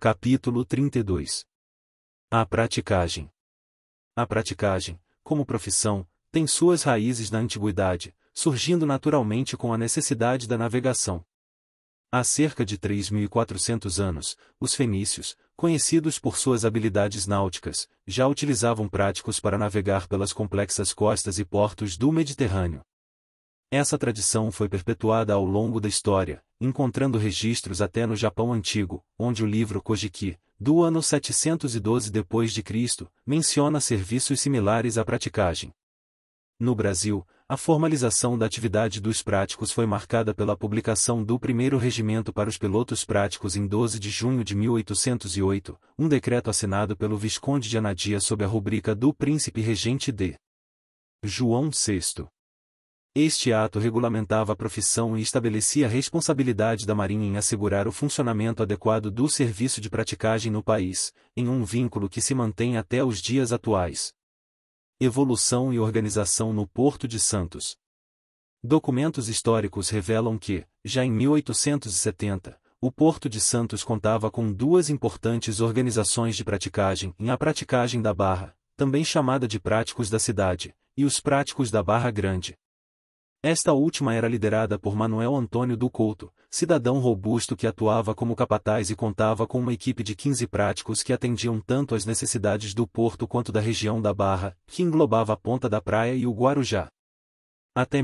Capítulo 32. A praticagem. A praticagem, como profissão, tem suas raízes na antiguidade, surgindo naturalmente com a necessidade da navegação. Há cerca de 3.400 anos, os fenícios, conhecidos por suas habilidades náuticas, já utilizavam práticos para navegar pelas complexas costas e portos do Mediterrâneo. Essa tradição foi perpetuada ao longo da história, encontrando registros até no Japão antigo, onde o livro Kojiki, do ano 712 d.C., menciona serviços similares à praticagem. No Brasil, a formalização da atividade dos práticos foi marcada pela publicação do primeiro regimento para os pilotos práticos em 12 de junho de 1808, um decreto assinado pelo Visconde de Anadia sob a rubrica do Príncipe Regente D. João VI. Este ato regulamentava a profissão e estabelecia a responsabilidade da Marinha em assegurar o funcionamento adequado do serviço de praticagem no país, em um vínculo que se mantém até os dias atuais. Evolução e organização no Porto de Santos. Documentos históricos revelam que, já em 1870, o Porto de Santos contava com duas importantes organizações de praticagem, a Praticagem da Barra, também chamada de Práticos da Cidade, e os Práticos da Barra Grande. Esta última era liderada por Manuel Antônio do Couto, cidadão robusto que atuava como capataz e contava com uma equipe de 15 práticos que atendiam tanto às necessidades do porto quanto da região da Barra, que englobava a Ponta da Praia e o Guarujá. Até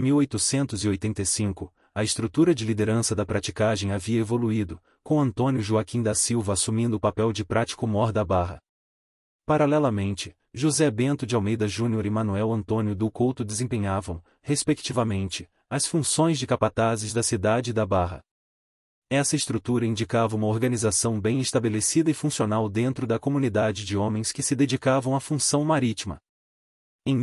1885, a estrutura de liderança da praticagem havia evoluído, com Antônio Joaquim da Silva assumindo o papel de prático-mor da Barra. Paralelamente, José Bento de Almeida Júnior e Manuel Antônio do Couto desempenhavam, respectivamente, as funções de capatazes da cidade e da Barra. Essa estrutura indicava uma organização bem estabelecida e funcional dentro da comunidade de homens que se dedicavam à função marítima. Em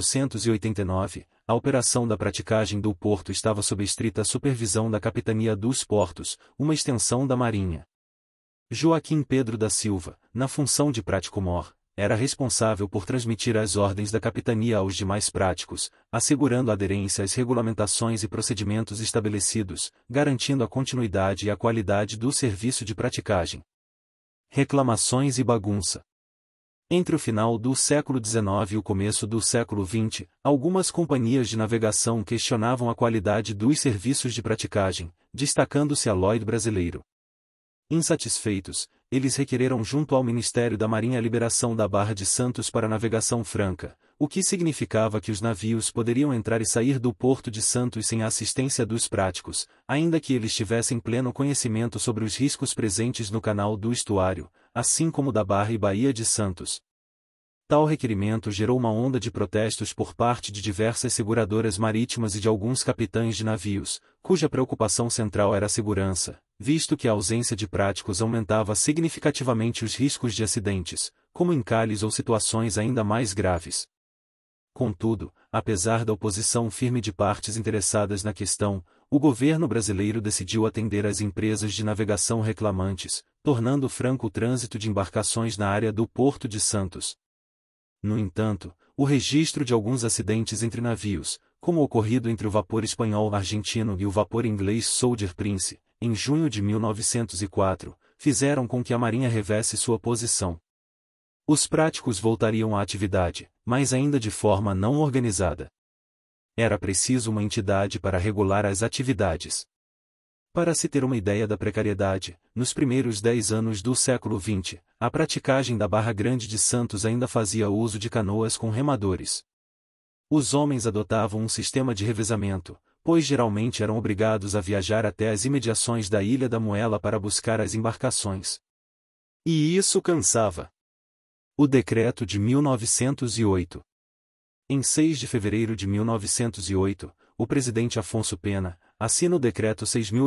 1889, a operação da praticagem do porto estava sob estrita supervisão da Capitania dos Portos, uma extensão da Marinha. Joaquim Pedro da Silva, na função de prático-mor, era responsável por transmitir as ordens da capitania aos demais práticos, assegurando a aderência às regulamentações e procedimentos estabelecidos, garantindo a continuidade e a qualidade do serviço de praticagem. Reclamações e bagunça. Entre o final do século XIX e o começo do século XX, algumas companhias de navegação questionavam a qualidade dos serviços de praticagem, destacando-se a Lloyd Brasileiro. Insatisfeitos, eles requereram junto ao Ministério da Marinha a liberação da Barra de Santos para navegação franca, o que significava que os navios poderiam entrar e sair do Porto de Santos sem a assistência dos práticos, ainda que eles tivessem pleno conhecimento sobre os riscos presentes no canal do estuário, assim como da Barra e Baía de Santos. Tal requerimento gerou uma onda de protestos por parte de diversas seguradoras marítimas e de alguns capitães de navios, cuja preocupação central era a segurança, visto que a ausência de práticos aumentava significativamente os riscos de acidentes, como encalhes ou situações ainda mais graves. Contudo, apesar da oposição firme de partes interessadas na questão, o governo brasileiro decidiu atender às empresas de navegação reclamantes, tornando franco o trânsito de embarcações na área do Porto de Santos. No entanto, o registro de alguns acidentes entre navios, como o ocorrido entre o vapor espanhol argentino e o vapor inglês Soldier Prince, em junho de 1904, fizeram com que a Marinha revesse sua posição. Os práticos voltariam à atividade, mas ainda de forma não organizada. Era preciso uma entidade para regular as atividades. Para se ter uma ideia da precariedade, nos primeiros 10 anos do século XX, a praticagem da Barra Grande de Santos ainda fazia uso de canoas com remadores. Os homens adotavam um sistema de revezamento, pois geralmente eram obrigados a viajar até as imediações da Ilha da Moela para buscar as embarcações. E isso cansava. O Decreto de 1908. Em 6 de fevereiro de 1908, o presidente Afonso Pena assina o Decreto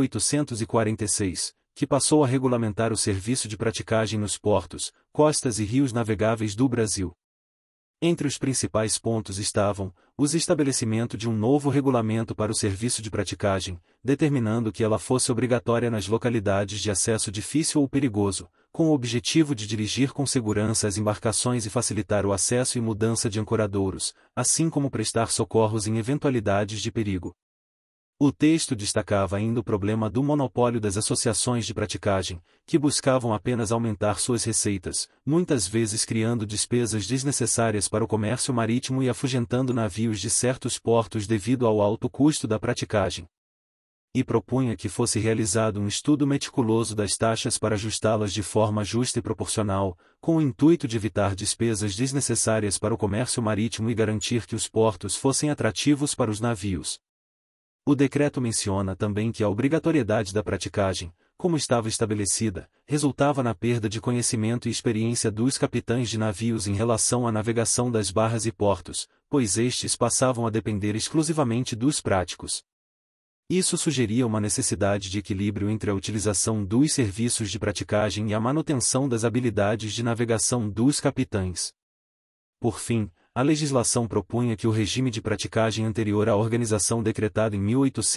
6.846, que passou a regulamentar o serviço de praticagem nos portos, costas e rios navegáveis do Brasil. Entre os principais pontos estavam, o estabelecimento de um novo regulamento para o serviço de praticagem, determinando que ela fosse obrigatória nas localidades de acesso difícil ou perigoso, com o objetivo de dirigir com segurança as embarcações e facilitar o acesso e mudança de ancoradouros, assim como prestar socorros em eventualidades de perigo. O texto destacava ainda o problema do monopólio das associações de praticagem, que buscavam apenas aumentar suas receitas, muitas vezes criando despesas desnecessárias para o comércio marítimo e afugentando navios de certos portos devido ao alto custo da praticagem. E propunha que fosse realizado um estudo meticuloso das taxas para ajustá-las de forma justa e proporcional, com o intuito de evitar despesas desnecessárias para o comércio marítimo e garantir que os portos fossem atrativos para os navios. O decreto menciona também que a obrigatoriedade da praticagem, como estava estabelecida, resultava na perda de conhecimento e experiência dos capitães de navios em relação à navegação das barras e portos, pois estes passavam a depender exclusivamente dos práticos. Isso sugeria uma necessidade de equilíbrio entre a utilização dos serviços de praticagem e a manutenção das habilidades de navegação dos capitães. Por fim, a legislação propunha que o regime de praticagem anterior à organização decretada em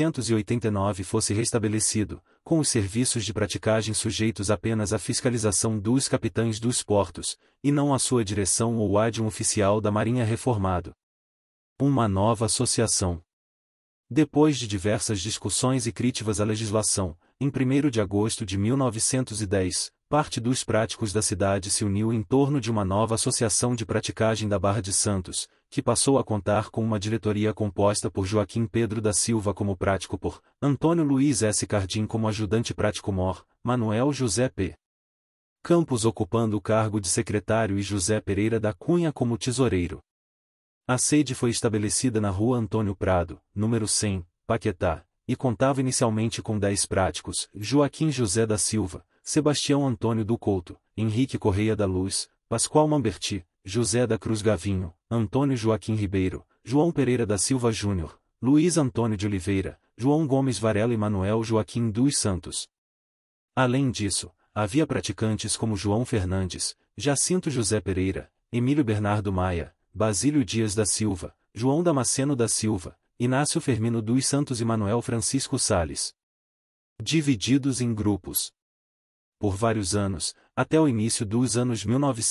1889 fosse restabelecido, com os serviços de praticagem sujeitos apenas à fiscalização dos capitães dos portos, e não à sua direção ou à de um oficial da Marinha reformado. Uma nova associação. Depois de diversas discussões e críticas à legislação, em 1º de agosto de 1910, parte dos práticos da cidade se uniu em torno de uma nova associação de praticagem da Barra de Santos, que passou a contar com uma diretoria composta por Joaquim Pedro da Silva como prático por, Antônio Luiz S. Cardim como ajudante prático-mor, Manuel José P. Campos ocupando o cargo de secretário e José Pereira da Cunha como tesoureiro. A sede foi estabelecida na Rua Antônio Prado, número 100, Paquetá, e contava inicialmente com 10 práticos: Joaquim José da Silva, Sebastião Antônio do Couto, Henrique Correia da Luz, Pascoal Mamberti, José da Cruz Gavinho, Antônio Joaquim Ribeiro, João Pereira da Silva Júnior, Luiz Antônio de Oliveira, João Gomes Varela e Manuel Joaquim dos Santos. Além disso, havia praticantes como João Fernandes, Jacinto José Pereira, Emílio Bernardo Maia, Basílio Dias da Silva, João Damasceno da Silva, Inácio Fermino dos Santos e Manuel Francisco Sales. Divididos em grupos. Por vários anos, até o início dos anos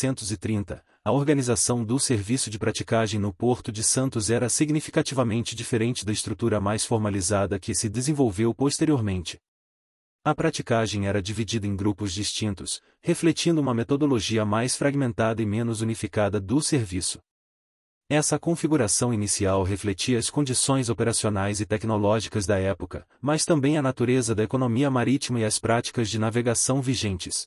1930, a organização do serviço de praticagem no Porto de Santos era significativamente diferente da estrutura mais formalizada que se desenvolveu posteriormente. A praticagem era dividida em grupos distintos, refletindo uma metodologia mais fragmentada e menos unificada do serviço. Essa configuração inicial refletia as condições operacionais e tecnológicas da época, mas também a natureza da economia marítima e as práticas de navegação vigentes.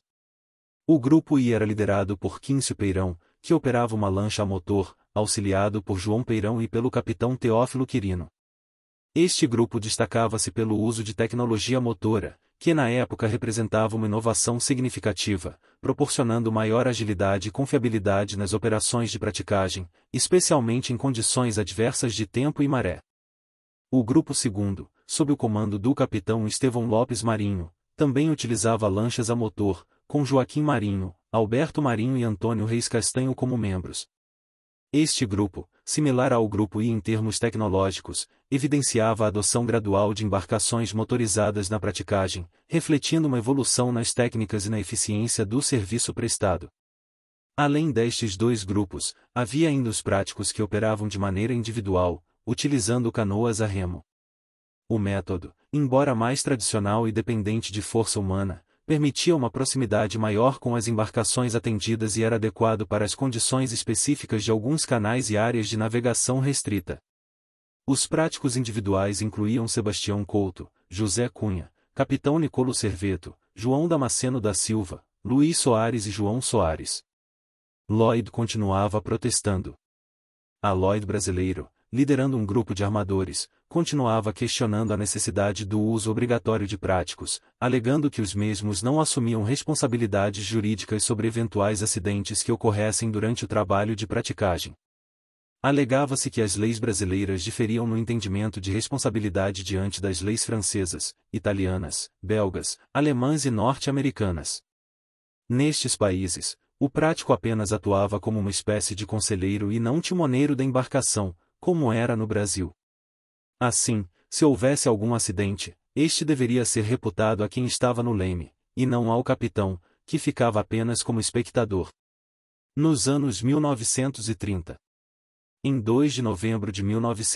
O grupo I era liderado por Quíncio Peirão, que operava uma lancha a motor, auxiliado por João Peirão e pelo capitão Teófilo Quirino. Este grupo destacava-se pelo uso de tecnologia motora, que na época representava uma inovação significativa, proporcionando maior agilidade e confiabilidade nas operações de praticagem, especialmente em condições adversas de tempo e maré. O grupo segundo, sob o comando do capitão Estevão Lopes Marinho, também utilizava lanchas a motor, com Joaquim Marinho, Alberto Marinho e Antônio Reis Castanho como membros. Este grupo, similar ao grupo I em termos tecnológicos, evidenciava a adoção gradual de embarcações motorizadas na praticagem, refletindo uma evolução nas técnicas e na eficiência do serviço prestado. Além destes dois grupos, havia ainda os práticos que operavam de maneira individual, utilizando canoas a remo. O método, embora mais tradicional e dependente de força humana, permitia uma proximidade maior com as embarcações atendidas e era adequado para as condições específicas de alguns canais e áreas de navegação restrita. Os práticos individuais incluíam Sebastião Couto, José Cunha, Capitão Nicolo Serveto, João Damasceno da Silva, Luiz Soares e João Soares. Lloyd continuava protestando. A Lloyd brasileiro, liderando um grupo de armadores, continuava questionando a necessidade do uso obrigatório de práticos, alegando que os mesmos não assumiam responsabilidades jurídicas sobre eventuais acidentes que ocorressem durante o trabalho de praticagem. Alegava-se que as leis brasileiras diferiam no entendimento de responsabilidade diante das leis francesas, italianas, belgas, alemãs e norte-americanas. Nestes países, o prático apenas atuava como uma espécie de conselheiro e não timoneiro da embarcação, como era no Brasil. Assim, se houvesse algum acidente, este deveria ser reputado a quem estava no leme, e não ao capitão, que ficava apenas como espectador. Nos anos 1930, Em 2 de novembro de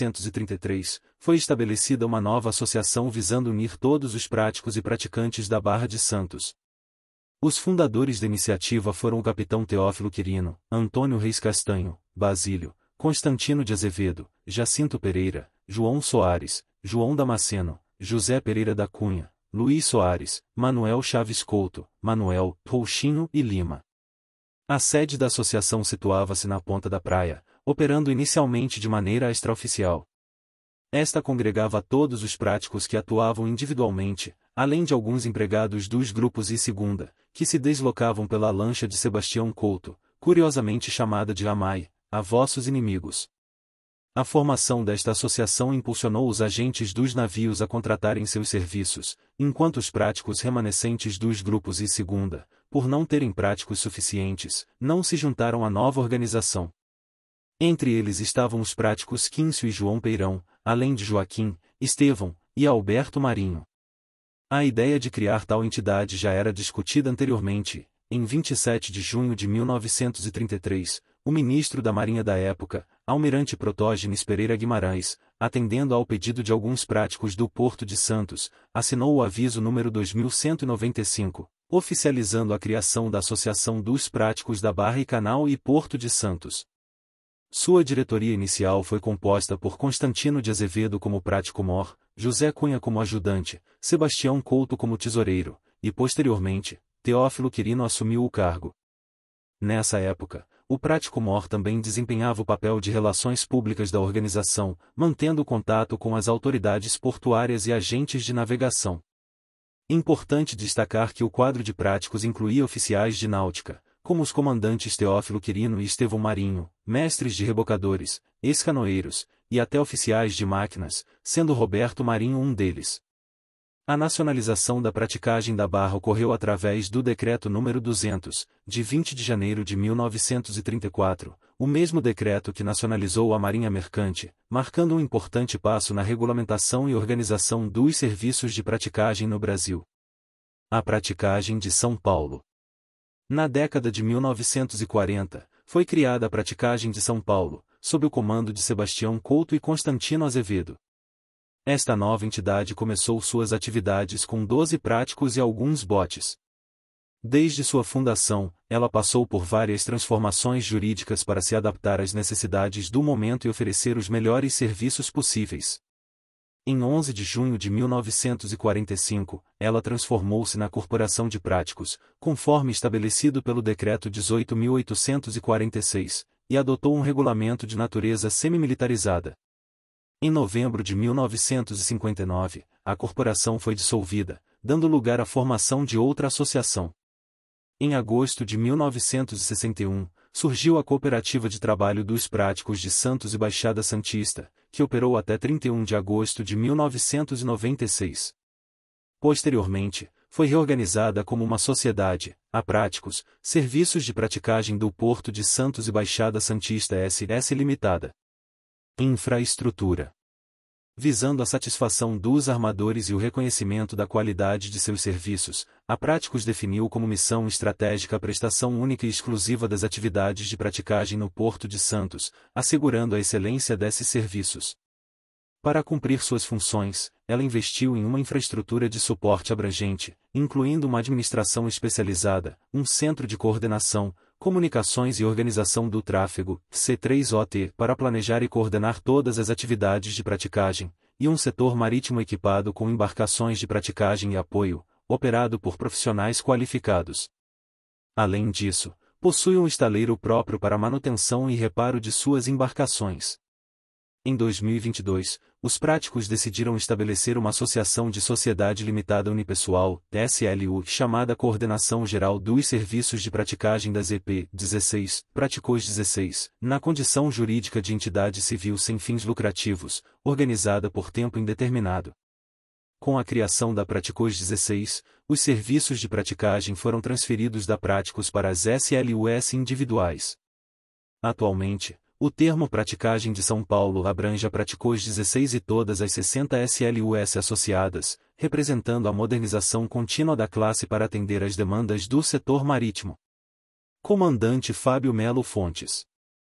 1933, foi estabelecida uma nova associação visando unir todos os práticos e praticantes da Barra de Santos. Os fundadores da iniciativa foram o capitão Teófilo Quirino, Antônio Reis Castanho, Basílio, Constantino de Azevedo, Jacinto Pereira, João Soares, João Damasceno, José Pereira da Cunha, Luiz Soares, Manuel Chaves Couto, Manuel, Rouxinho e Lima. A sede da associação situava-se na Ponta da Praia, operando inicialmente de maneira extraoficial. Esta congregava todos os práticos que atuavam individualmente, além de alguns empregados dos grupos e segunda, que se deslocavam pela lancha de Sebastião Couto, curiosamente chamada de Amai, a vossos inimigos. A formação desta associação impulsionou os agentes dos navios a contratarem seus serviços, enquanto os práticos remanescentes dos grupos e segunda, por não terem práticos suficientes, não se juntaram à nova organização. Entre eles estavam os práticos Quíncio e João Peirão, além de Joaquim, Estevão e Alberto Marinho. A ideia de criar tal entidade já era discutida anteriormente. Em 27 de junho de 1933, o ministro da Marinha da época, Almirante Protógenes Pereira Guimarães, atendendo ao pedido de alguns práticos do Porto de Santos, assinou o aviso número 2195, oficializando a criação da Associação dos Práticos da Barra e Canal e Porto de Santos. Sua diretoria inicial foi composta por Constantino de Azevedo como prático-mor, José Cunha como ajudante, Sebastião Couto como tesoureiro, e posteriormente, Teófilo Quirino assumiu o cargo. Nessa época, o prático-mor também desempenhava o papel de relações públicas da organização, mantendo contato com as autoridades portuárias e agentes de navegação. Importante destacar que o quadro de práticos incluía oficiais de náutica, como os comandantes Teófilo Quirino e Estevão Marinho, mestres de rebocadores, ex-canoeiros, e até oficiais de máquinas, sendo Roberto Marinho um deles. A nacionalização da praticagem da barra ocorreu através do Decreto nº 200, de 20 de janeiro de 1934, o mesmo decreto que nacionalizou a Marinha Mercante, marcando um importante passo na regulamentação e organização dos serviços de praticagem no Brasil. A praticagem de São Paulo. Na década de 1940, foi criada a praticagem de São Paulo, sob o comando de Sebastião Couto e Constantino Azevedo. Esta nova entidade começou suas atividades com 12 práticos e alguns botes. Desde sua fundação, ela passou por várias transformações jurídicas para se adaptar às necessidades do momento e oferecer os melhores serviços possíveis. Em 11 de junho de 1945, ela transformou-se na Corporação de Práticos, conforme estabelecido pelo Decreto 18.846, e adotou um regulamento de natureza semi-militarizada. Em novembro de 1959, a corporação foi dissolvida, dando lugar à formação de outra associação. Em agosto de 1961, surgiu a Cooperativa de Trabalho dos Práticos de Santos e Baixada Santista, que operou até 31 de agosto de 1996. Posteriormente, foi reorganizada como uma sociedade, a Práticos, Serviços de Praticagem do Porto de Santos e Baixada Santista S.S. Limitada. Infraestrutura. Visando a satisfação dos armadores e o reconhecimento da qualidade de seus serviços, a Práticos definiu como missão estratégica a prestação única e exclusiva das atividades de praticagem no Porto de Santos, assegurando a excelência desses serviços. Para cumprir suas funções, ela investiu em uma infraestrutura de suporte abrangente, incluindo uma administração especializada, um centro de coordenação, comunicações e organização do tráfego, C3OT, para planejar e coordenar todas as atividades de praticagem, e um setor marítimo equipado com embarcações de praticagem e apoio, operado por profissionais qualificados. Além disso, possui um estaleiro próprio para manutenção e reparo de suas embarcações. Em 2022, os práticos decidiram estabelecer uma associação de sociedade limitada unipessoal, SLU, chamada Coordenação Geral dos Serviços de Praticagem das EP16, Praticos 16, na condição jurídica de entidade civil sem fins lucrativos, organizada por tempo indeterminado. Com a criação da Praticos 16, os serviços de praticagem foram transferidos da Práticos para as SLUs individuais. Atualmente, o termo Praticagem de São Paulo abrange a Praticos 16 e todas as 60 SLUs associadas, representando a modernização contínua da classe para atender às demandas do setor marítimo. Comandante Fábio Melo Fontes.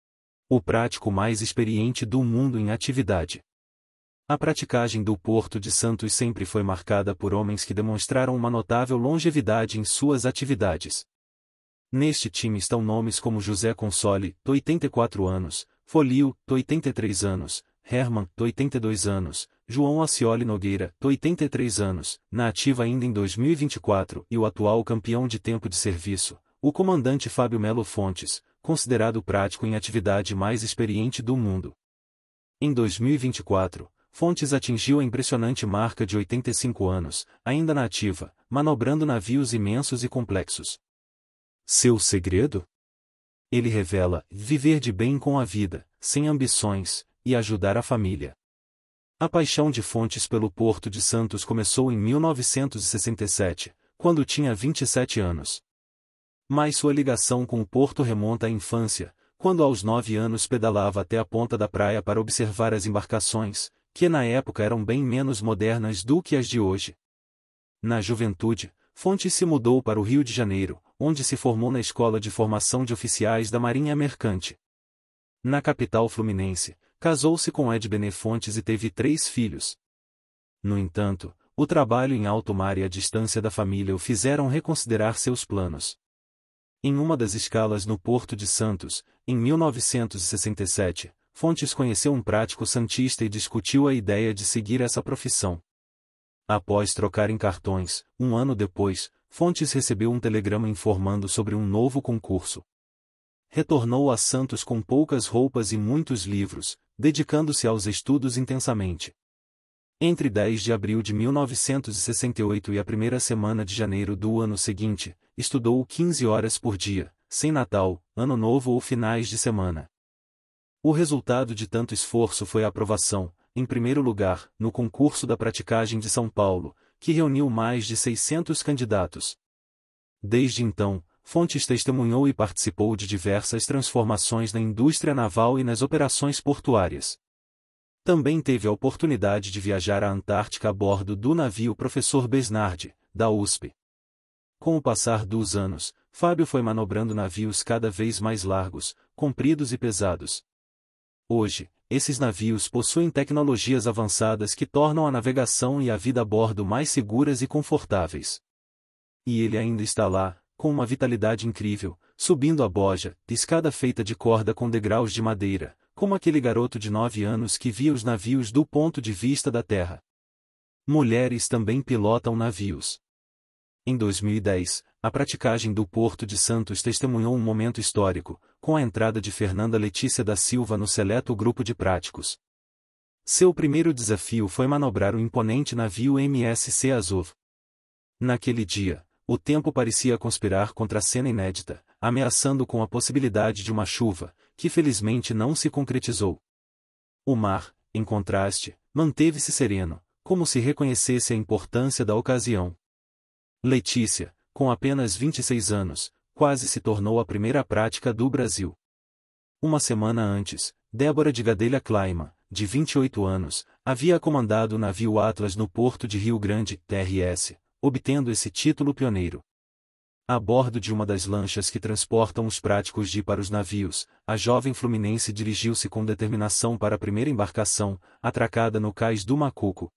O prático mais experiente do mundo em atividade. A praticagem do Porto de Santos sempre foi marcada por homens que demonstraram uma notável longevidade em suas atividades. Neste time estão nomes como José Consoli, 84 anos, Folio, 83 anos, Herman, 82 anos, João Acioli Nogueira, 83 anos, na ativa ainda em 2024, e o atual campeão de tempo de serviço, o comandante Fábio Melo Fontes, considerado o prático em atividade mais experiente do mundo. Em 2024, Fontes atingiu a impressionante marca de 85 anos, ainda na ativa, manobrando navios imensos e complexos. Seu segredo? Ele revela viver de bem com a vida, sem ambições, e ajudar a família. A paixão de Fontes pelo Porto de Santos começou em 1967, quando tinha 27 anos. Mas sua ligação com o Porto remonta à infância, quando aos 9 anos pedalava até a ponta da praia para observar as embarcações, que na época eram bem menos modernas do que as de hoje. Na juventude, Fontes se mudou para o Rio de Janeiro, onde se formou na Escola de Formação de Oficiais da Marinha Mercante. Na capital fluminense, casou-se com Edbené Fontes e teve 3 filhos. No entanto, o trabalho em alto mar e a distância da família o fizeram reconsiderar seus planos. Em uma das escalas no Porto de Santos, em 1967, Fontes conheceu um prático santista e discutiu a ideia de seguir essa profissão. Após trocarem cartões, um ano depois, Fontes recebeu um telegrama informando sobre um novo concurso. Retornou a Santos com poucas roupas e muitos livros, dedicando-se aos estudos intensamente. Entre 10 de abril de 1968 e a primeira semana de janeiro do ano seguinte, estudou 15 horas por dia, sem Natal, Ano Novo ou finais de semana. O resultado de tanto esforço foi a aprovação, em primeiro lugar, no concurso da praticagem de São Paulo, que reuniu mais de 600 candidatos. Desde então, Fontes testemunhou e participou de diversas transformações na indústria naval e nas operações portuárias. Também teve a oportunidade de viajar à Antártica a bordo do navio Professor Besnardi, da USP. Com o passar dos anos, Fábio foi manobrando navios cada vez mais largos, compridos e pesados. Hoje, esses navios possuem tecnologias avançadas que tornam a navegação e a vida a bordo mais seguras e confortáveis. E ele ainda está lá, com uma vitalidade incrível, subindo a boja, escada feita de corda com degraus de madeira, como aquele garoto de 9 anos que via os navios do ponto de vista da terra. Mulheres também pilotam navios. Em 2010, a praticagem do Porto de Santos testemunhou um momento histórico, com a entrada de Fernanda Letícia da Silva no seleto grupo de práticos. Seu primeiro desafio foi manobrar o imponente navio MSC Azov. Naquele dia, o tempo parecia conspirar contra a cena inédita, ameaçando com a possibilidade de uma chuva, que felizmente não se concretizou. O mar, em contraste, manteve-se sereno, como se reconhecesse a importância da ocasião. Letícia, com apenas 26 anos, quase se tornou a primeira prática do Brasil. Uma semana antes, Débora de Gadelha Kleiman, de 28 anos, havia comandado o navio Atlas no Porto de Rio Grande, TRS, obtendo esse título pioneiro. A bordo de uma das lanchas que transportam os práticos de para os navios, a jovem fluminense dirigiu-se com determinação para a primeira embarcação, atracada no cais do Macuco.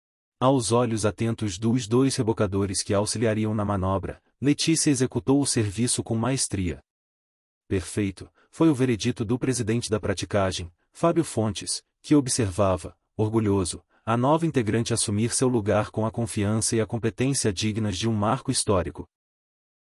Aos olhos atentos dos 2 rebocadores que auxiliariam na manobra, Letícia executou o serviço com maestria. Perfeito, foi o veredito do presidente da praticagem, Fábio Fontes, que observava, orgulhoso, a nova integrante assumir seu lugar com a confiança e a competência dignas de um marco histórico.